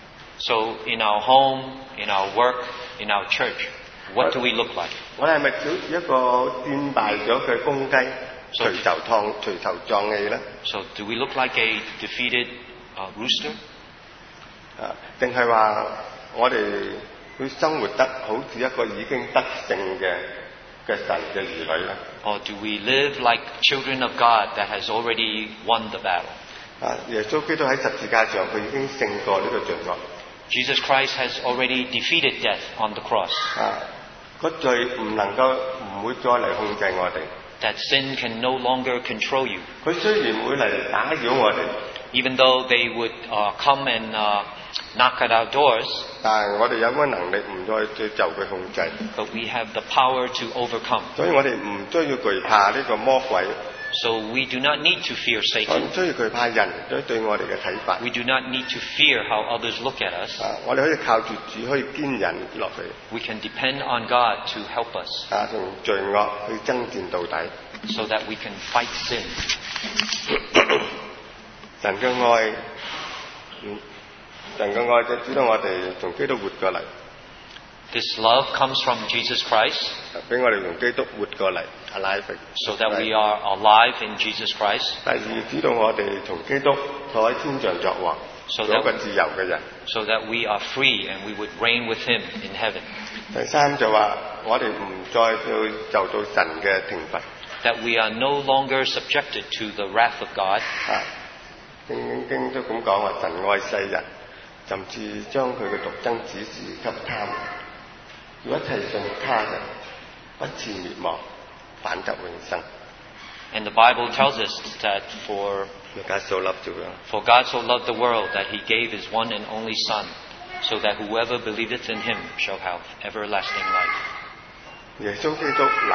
So in our home, in our work, in our church, what do we look like? 我哋係咪好似一個戰敗咗嘅公雞，隨頭撞氣咧？ So do we look like a defeated rooster? 定係話我哋會生活得好似一個已經得勝嘅神嘅兒女咧？ Or do we live like children of God that has already won the battle? 耶穌基督喺十字架上，佢已經勝過呢個罪惡。 Jesus Christ has already defeated death on the cross. 個罪唔會再嚟控制我哋。 That sin can no longer control you. 佢雖然會嚟打擾我哋， Even though they would come and knock at our doors, 但係我哋有乜能力唔再受佢控制？ but we have the power to overcome. 所以我哋唔需要懼怕呢個魔鬼， So we do not need to fear 我 Satan. 唔需要懼怕人對我哋嘅睇法。 We do not need to fear how others look at us. 我哋可以靠住主，可以堅忍落去。 We can depend on God to help us 同罪惡去爭戰到底。 so that we can fight sin. 神嘅愛，神嘅愛就知道我哋從基督活過嚟， This love comes from Jesus Christ 俾我哋從基督活過嚟 alive。 so that we are alive in Jesus Christ. 第二，知道我哋從基督坐喺天上作王， So 做一個 that, 自由嘅人。 so that we are free and we would reign with Him in heaven. 第三就話我哋唔再要受到神嘅懲罰。 that we are no longer subjected to the wrath of God. 經都咁講話，神愛世人，甚至將佢嘅獨生子賜給他們，要一切信他嘅不致滅亡，反得永生。 And the Bible tells us that for God so loved the world that He gave His one and only Son, so that whoever believeth in Him shall have everlasting life. 耶穌基督嚟，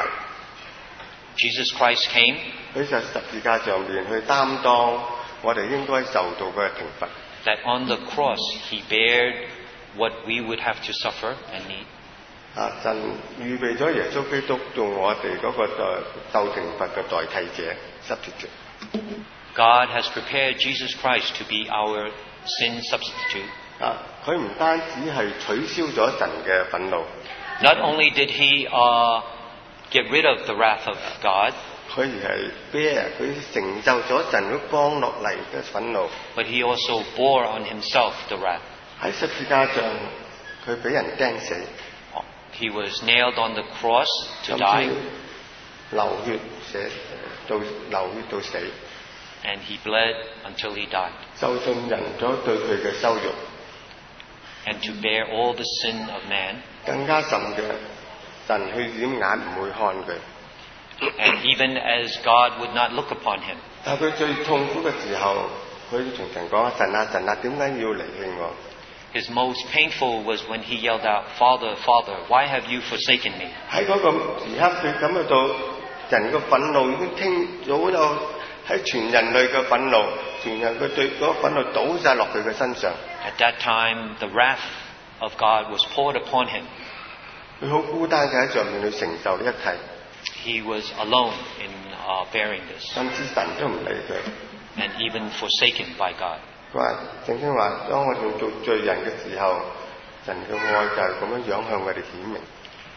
Jesus Christ came. 佢喺十字架上面去擔當我哋應該受到嘅懲罰。 That on the cross He bared what we would have to suffer and need. 神預備咗耶穌基督做我哋嗰個受懲罰嘅代替者 substitute。 God has prepared Jesus Christ to be our sin substitute. 佢唔單止係取消咗神嘅憤怒。 Not only did He get rid of the wrath of God, 佢而係 bear， 佢承受咗神會降落嚟嘅憤怒。 but He also bore on Himself the wrath. 喺十字架上，佢俾人釘死。 He was nailed on the cross to die. 流血到死。 And He bled until He died. 受盡人咗對佢嘅羞辱。 And to bear all the sin of man. 更加甚嘅，神去掩眼唔會看佢。 And even as God would not look upon Him. 但係佢最痛苦嘅時候，佢同神講：神啊，神啊，點解要離棄我？ His most painful was when He yelled out, Father, Father, why have you forsaken me? 喺嗰個時刻，佢感覺到人嘅憤怒已經傾咗有喺全人類嘅憤怒，全人佢對嗰個憤怒倒晒落佢嘅身上。 At that time, the wrath of God was poured upon Him. 佢好孤單嘅喺上面去承受呢一切。 He was alone in bearing this. 甚至神都唔理佢。 And even forsaken by God. 佢話聖經話：當我哋做罪人嘅時候，神嘅愛就係咁樣向我哋顯明。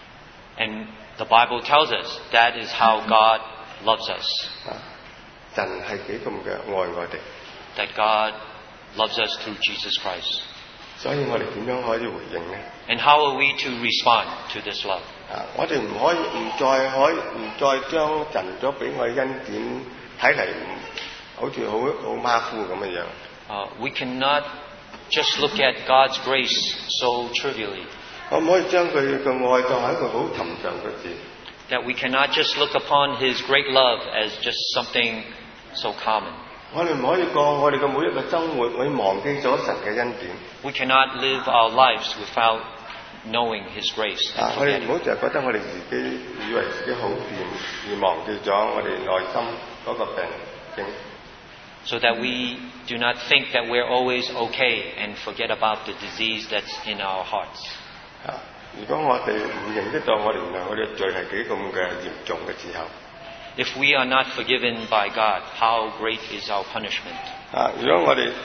And the Bible tells us that is how God loves us. 神係幾咁嘅愛我哋。 That God loves us through Jesus Christ. 所以我哋點樣可以回應呢？ And how are we to respond to this love? 我哋唔再將神咗俾我嘅恩典睇嚟好似好馬虎咁嘅樣。 We cannot just look at God's grace so trivially. 我唔可以將佢嘅愛當係一個好尋常嘅事。 That we cannot just look upon His great love as just something so common. 我哋唔可以過我哋嘅每一個生活，會忘記咗神嘅恩典。 We cannot live our lives without knowing His grace. 我哋唔好淨係覺得我哋自己以為自己好掂，而忘記咗我哋內心嗰個病症。 So that we do not think that we're always okay and forget about the disease that's in our hearts. 如果我哋唔認識到我哋原來我哋罪係幾咁嘅嚴重嘅時候， If we are not forgiven by God, how great is our punishment? 如果我哋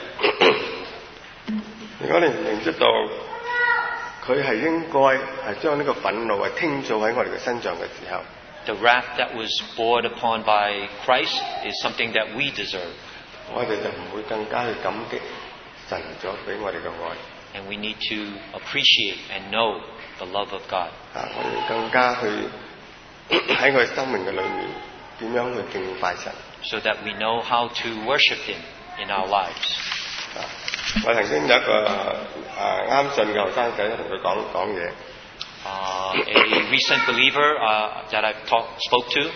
唔認識到佢係應該係將呢個憤怒係傾訴喺我哋嘅身上嘅時候， The wrath that was poured upon by Christ is something that we deserve. 我哋就唔會更加去感激神咗俾我哋嘅愛。 And we need to appreciate and know the love of God. 我哋更加去喺我哋生命嘅裏面點樣去敬拜神。 So that we know how to worship Him in our lives. 我曾經有一個啱信嘅後生仔同佢講嘢。 A recent believer that I spoke to.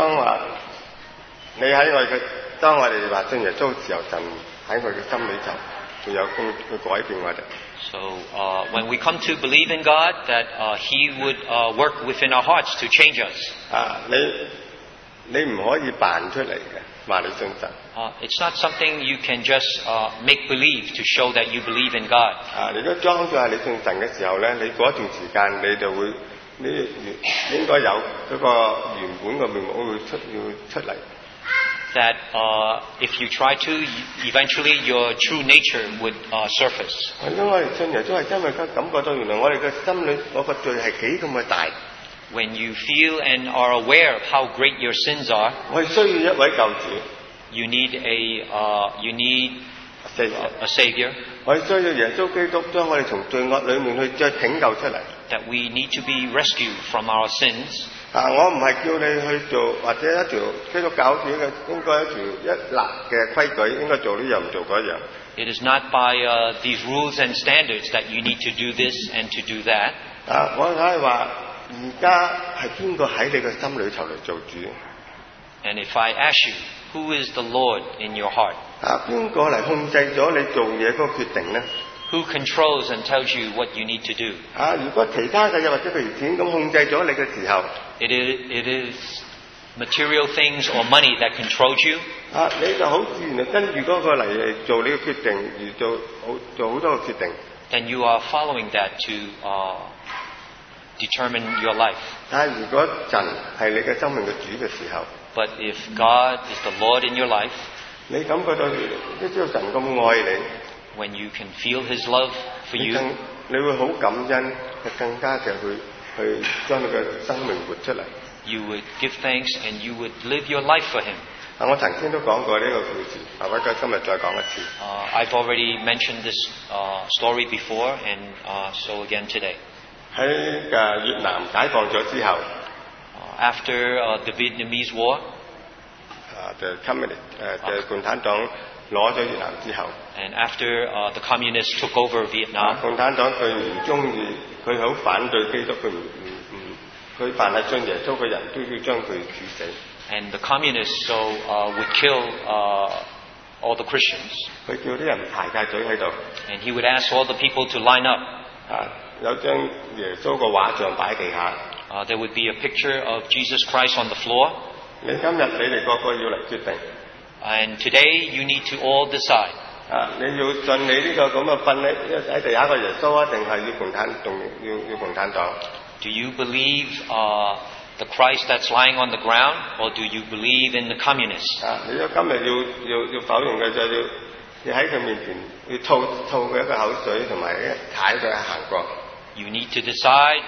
當我哋話信耶穌嘅時候，神喺我哋嘅心裏就會有工去改變我哋。 So when we come to believe in God, that He would work within our hearts to change us. 你唔可以扮出嚟嘅，話你信神。 It's not something you can just make believe to show that you believe in God. 你都裝咗係你信神嘅時候咧，你嗰段時間你就會應該有嗰個原本嘅面目會出嚟。 That if you try to, eventually your true nature would surface. 因為我哋信耶穌係因為感覺到原來我哋嘅心裏嗰個罪係幾咁嘅大。 When you feel and are aware of how great your sins are, 我哋需要一位救主。 you need a savior. 我哋需要耶穌基督將我哋從罪惡裏面去再拯救出嚟。 That we need to be rescued from our sins. 我唔係叫你去做或者一條基督教好似應該一條一立嘅規矩，應該做呢樣唔做嗰樣。 It is not by these rules and standards that you need to do this and to do that. 我可以話，而家係邊個喺你嘅心裏頭嚟做主？ And if I ask you, who is the Lord in your heart? 邊個嚟控制咗你做嘢嗰個決定呢？ Who controls and tells you what you need to do? 如果其他嘅嘢或者譬如錢咁控制咗你嘅時候， It is material things or money that controls you. 你就好自然就跟住嗰個嚟做你嘅決定，而做好多嘅決定。 Then you are following that to determine your life. 但係如果神係你嘅生命嘅主嘅時候， But if God is the Lord in your life, 你感覺到你知道神咁愛你， when you can feel His love for you, 你會好感恩，更加嘅去將你嘅生命活出嚟。 you would give thanks and you would live your life for Him. 我曾經都講過呢個故事，不過今日再講一次。 I've already mentioned this story before, and so again today. 喺越南解放咗之後， after the Vietnamese War, 共產黨攞咗越南之後， and after the communists took over Vietnam, 共產黨佢唔中意，佢好反對基督，佢凡係信耶穌嘅人都要將佢處死。 and the communists would kill all the Christians. 佢叫啲人排晒隊喺度， And he would ask all the people to line up. 有張耶穌個畫像擺地下。 There would be a picture of Jesus Christ on the floor. 今日你哋個個要嚟決定。 And today you need to all decide. 你要信你呢個咁嘅瞓喺地下個耶穌啊，定係要共產黨？ Do you believe the Christ that's lying on the ground, or do you believe in the communists? 你如果今日要否認佢，就要喺佢面前要吐佢一個口水，同埋踩佢行過。 You need to decide.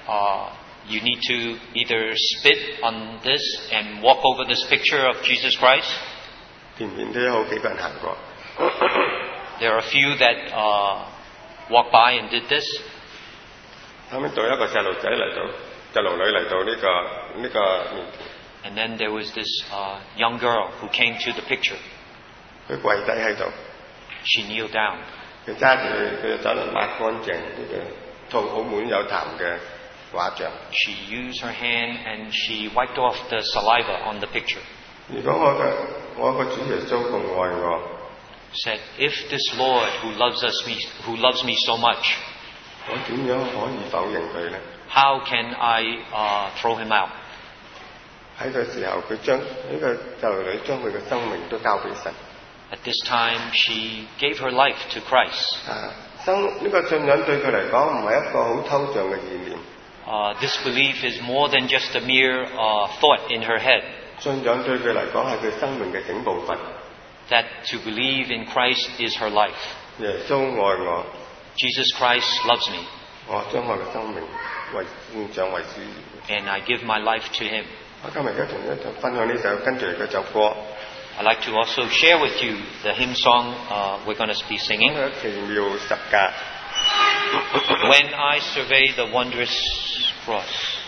You need to either spit on this and walk over this picture of Jesus Christ. 前面都有好幾個人行過。 There are a few that walked by and did this. 後面到一個細路仔嚟到，細路女嚟到呢個面前。 And then there was this young girl who came to the picture. 佢跪低喺度， She kneeled down. 佢揸住佢就走嚟抹乾淨呢個吐好滿有痰嘅畫像。 She used her hand and she wiped off the saliva on the picture. 如果我個主耶穌咁愛我， Said, if this Lord who loves me so much, 我點樣可以否認佢呢？ how can I throw him out? 喺個時候，佢將呢個細路女將佢嘅生命都交俾神。 At this time, she gave her life to Christ. 呢個信仰對佢嚟講唔係一個好抽象嘅意念。 This belief is more than just a mere thought in her head. 信仰對佢嚟講係佢生命嘅整部分。 That to believe in Christ is her life. 耶穌愛我， Jesus Christ loves me, 我將我嘅生命獻上為主。 and I give my life to Him. 我今日而家同一齊分享呢首跟住嚟嗰首歌。 I'd like to also share with you the hymn song we're going to be singing. 奇妙十架。 When I survey the wondrous cross.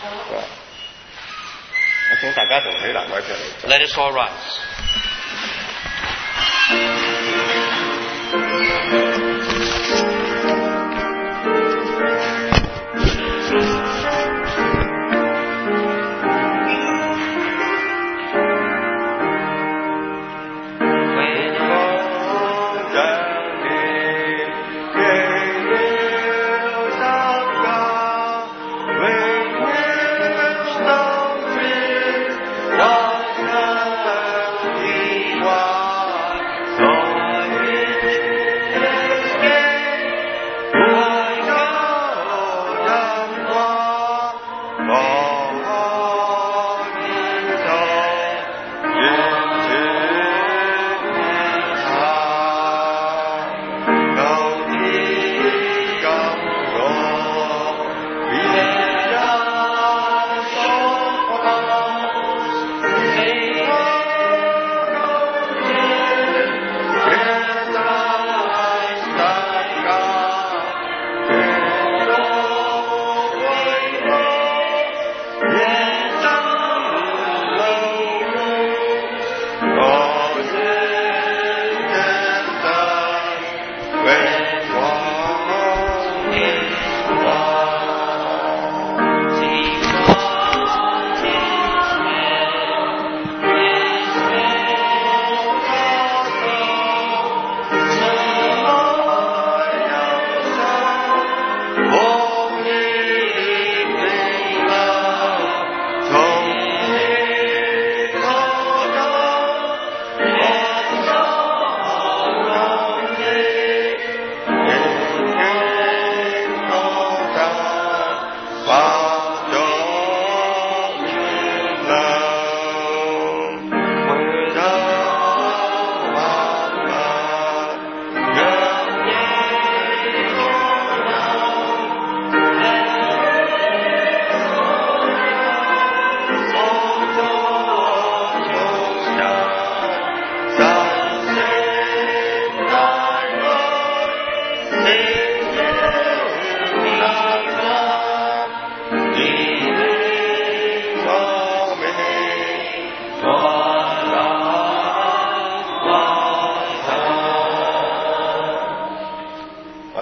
我請大家同起立，我一齊嚟。 Let us all rise. Oh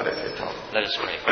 我哋祈禱。 Let us pray.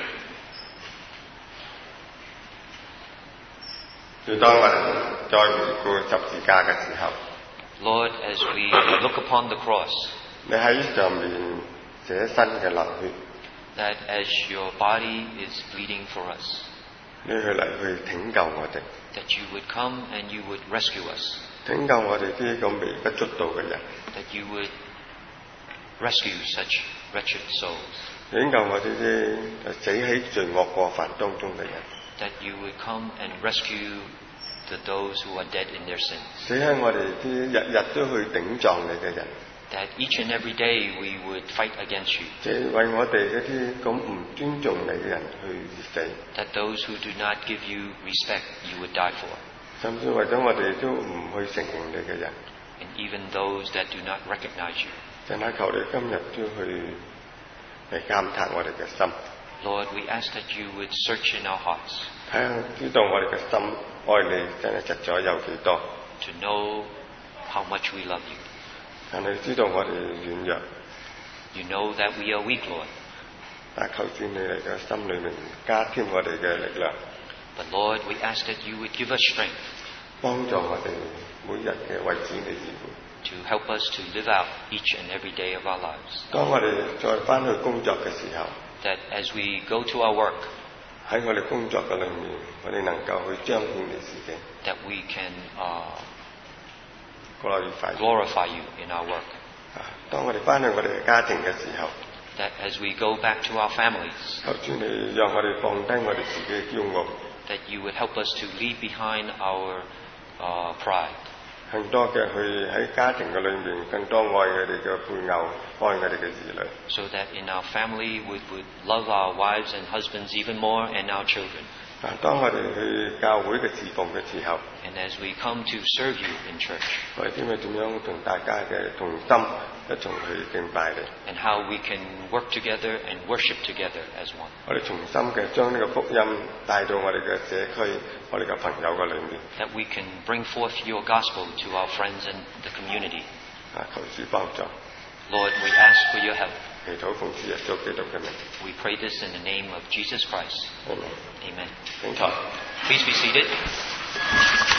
要當我哋再回顧十字架嘅時候， Lord, as we look upon the cross, 你喺上面捨身嘅流血， that as your body is bleeding for us, 你去嚟去拯救我哋， that you would come and you would rescue us, 拯救我哋啲咁微不足道嘅人， that you would rescue such wretched souls, 拯救我哋啲死喺罪惡過犯當中嘅人， that you would come and rescue those who are dead in their sins, 死喺我哋啲日日都去頂撞你嘅人， that each and every day we would fight against you, 即係為我哋嗰啲咁唔尊重你嘅人去死， that those who do not give you respect you would die for, 甚至為咗我哋都唔去承認你嘅人， and even those that do not recognize you. 神啊，求你今日都去嚟監察我哋嘅心， Lord, we ask that you would search in our hearts 睇下知道我哋嘅心愛你真係實在有幾多， to know how much we love you. 但係知道我哋軟弱， You know that we are weak, Lord, 但求主你嚟嘅心裏面加添我哋嘅力量， but Lord, we ask that you would give us strength 幫助我哋每日嘅為主你而活。 to help us to live out each and every day of our lives. 當我哋再翻去工作嘅時候， That as we go to our work, 喺我哋工作嘅裏面，我哋能夠去彰顯你自己 that we can glorify you。 glorify you in our work. 當我哋翻去我哋嘅家庭嘅時候， That as we go back to our families, 求主你讓我哋放低我哋自己嘅驕傲， that you would help us to leave behind our pride, 更多嘅去喺家庭嘅裏面，更多愛佢哋嘅配偶，愛佢哋嘅兒女。 so that in our family we would love our wives and husbands even more and our children. 當我哋去教會嘅侍奉嘅時候， And as we come to serve you in church, 我哋知道點樣同大家嘅同心一同去敬拜你。 and how we can work together and worship together as one. 我哋重新嘅將呢個福音帶到我哋嘅社區、我哋嘅朋友嘅裏面。 That we can bring forth your gospel to our friends and the community. 求主幫助， Lord, we ask for your help. 祈禱奉主耶穌基督嘅名。 We pray this in the name of Jesus Christ. Amen. Amen. 請坐。 Please be seated.